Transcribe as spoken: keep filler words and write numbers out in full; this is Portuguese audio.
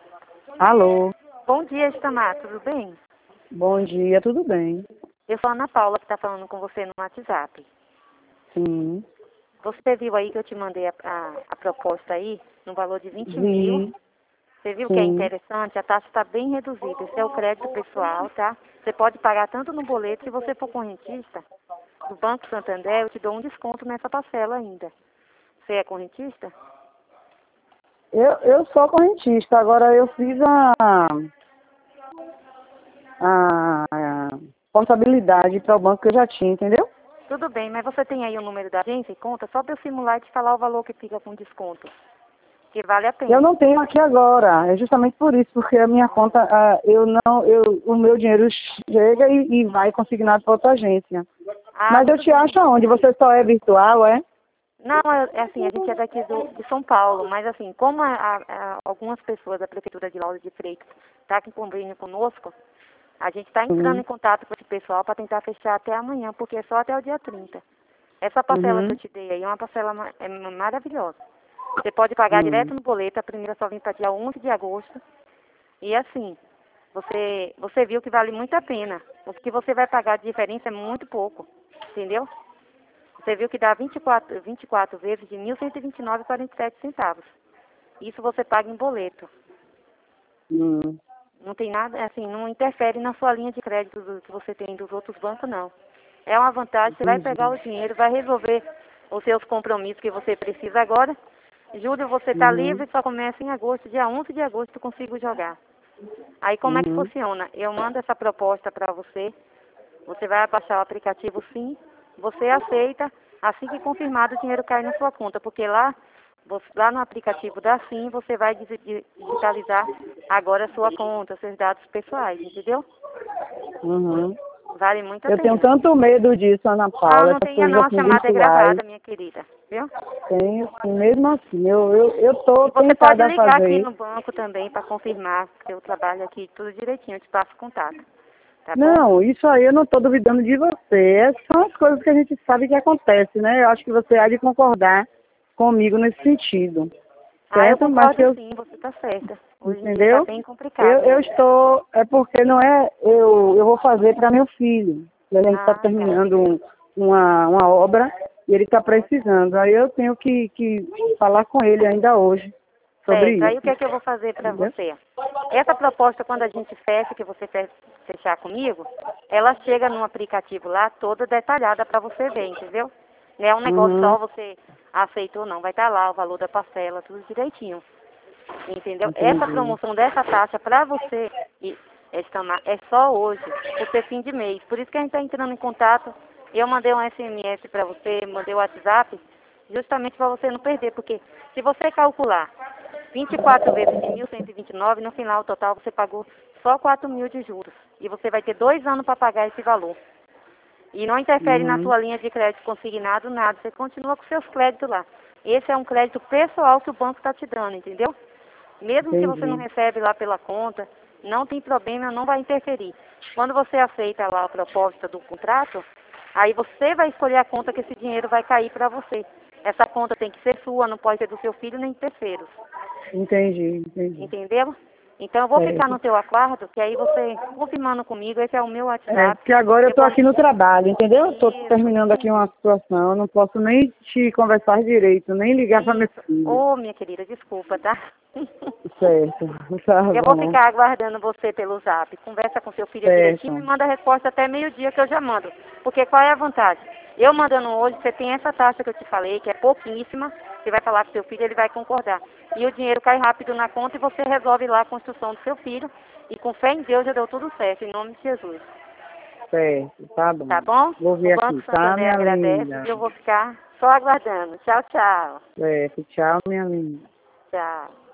Alô, Bom dia, Itamar, tudo bem? bom dia, tudo bem? Eu sou a Ana Paula, que está falando com você no WhatsApp. Sim, Você viu aí que eu te mandei a, a, a proposta aí, no valor de vinte mil. vi, Você viu que é sim. interessante? A taxa está bem reduzida. Esse é o crédito pessoal, tá? Você pode pagar tanto no boleto, se você for correntista, do Banco Santander, eu te dou um desconto nessa parcela ainda. Você é correntista? Eu, eu sou correntista, agora eu fiz a, a, a portabilidade para o banco que eu já tinha, entendeu? Tudo bem, mas você tem aí o número da agência e conta só para eu simular e te falar o valor que fica com desconto. Que vale a Eu pena. não tenho aqui agora, é justamente por isso, porque a minha conta, ah, eu não, eu, o meu dinheiro chega e, e vai consignado para outra agência. Ah, Mas eu tudo te bem. acho aonde? Você só é virtual, é? Não, é é assim, a gente é daqui do, de São Paulo, mas assim, como a- a- a- algumas pessoas da Prefeitura de Lauro de Freitas estão tá com convênio conosco, a gente está entrando Uhum. em contato com esse pessoal para tentar fechar até amanhã, porque é só até o dia trinta. Essa parcela que eu Uhum. te dei aí é uma parcela ma- é maravilhosa. Você pode pagar Uhum. direto no boleto, a primeira só vem para dia onze de agosto. E assim, você, você viu que vale muito a pena. O que você vai pagar de diferença é muito pouco, entendeu? Você viu que dá vinte e quatro, vinte e quatro vezes de mil cento e vinte e nove vírgula quarenta e sete centavos. Isso você paga em boleto. Uhum. Não tem nada, assim, não interfere na sua linha de crédito do que você tem dos outros bancos, não. É uma vantagem, você vai pegar Entendi. o dinheiro, vai resolver os seus compromissos que você precisa agora. Julho você está Uhum. livre, só começa em agosto, dia onze de agosto eu consigo jogar. Aí como é que Uhum. funciona? Eu mando essa proposta para você, você vai baixar o aplicativo sim, você aceita, assim que confirmado o dinheiro cai na sua conta, porque lá, você- lá no aplicativo da Sim, você vai digi- di- digitalizar agora a sua conta, seus dados pessoais, entendeu? Uhum. Vale muito a Eu tenho pena. tanto medo disso, Ana Não, Paula, não essas tenha coisas não, a assim chamada é virtuais. gravada, minha querida, viu? Tenho, sim, mesmo assim, eu, eu, eu tô E você pode tentada a ligar aqui fazer. no banco também para confirmar que eu trabalho aqui tudo direitinho, eu te passo contato, tá bom? Não, isso aí eu não estou duvidando de você. Essas são as coisas que a gente sabe que acontece, né? Eu acho que você há de concordar comigo nesse sentido. Ah, eu Certo? Mas concordo eu, sim, você tá certa. Hoje em dia tá entendeu? bem Eu, complicado eu mesmo. estou, é porque não é, eu, eu vou fazer para meu filho. Ele está Ah, tá. terminando um- uma, uma obra e ele está Ótimo. precisando. Aí eu tenho que, que falar com ele ainda hoje sobre Certo. Aí o que isso. é que eu vou fazer para Entendeu? você? Essa proposta, quando a gente fecha, que você fe- fechar comigo, ela chega num aplicativo lá toda detalhada para você ver, entendeu? Não é um negócio Uhum, só você aceitou, não. Vai estar lá o valor da parcela, tudo direitinho. Entendeu? Essa entendi. promoção dessa taxa para você e esta ma- é só hoje, por ser fim de mês. Por isso que a gente está entrando em contato. Eu mandei um S M S para você, mandei o WhatsApp, justamente para você não perder, porque se você calcular vinte e quatro vezes de mil cento e vinte e nove, no final total você pagou só quatro mil de juros. E você vai ter dois anos para pagar esse valor. E não interfere na Uhum, sua linha de crédito consignado, nada. Você continua com seus créditos lá. Esse é um crédito pessoal que o banco está te dando, entendeu? Mesmo se você não entendi. recebe lá pela conta, não tem problema, não vai interferir. Quando você aceita lá a proposta do contrato, aí você vai escolher a conta que esse dinheiro vai cair para você. Essa conta tem que ser sua, não pode ser do seu filho nem de terceiros. Entendi, entendi. Entendeu? Então eu vou ficar Certo. no teu aguardo, que aí você confirmando comigo, esse é o meu É, WhatsApp. porque agora eu Eu estou vou... aqui no trabalho, entendeu? Estou Isso, terminando aqui isso. uma situação, eu não posso nem te conversar direito, nem ligar para meu Isso. filho. Ô, minha querida, desculpa, tá? Certo, tá Eu vou bom. ficar aguardando você pelo zap. Conversa com seu filho direitinho e Certo. manda a resposta até meio-dia que eu já mando. Porque qual é a vantagem? Eu mandando hoje, você tem essa taxa que eu te falei, que é pouquíssima. Você vai falar com seu filho, ele vai concordar. E o dinheiro cai rápido na conta e você resolve lá a construção do seu filho. E com fé em Deus já deu tudo certo, em nome de Jesus. Certo, tá Tá bom. bom? Vou O ver Banco aqui, tá, Santander minha agradece linda? e eu vou ficar só aguardando. Tchau, tchau. Certo, tchau, minha linda. Tchau.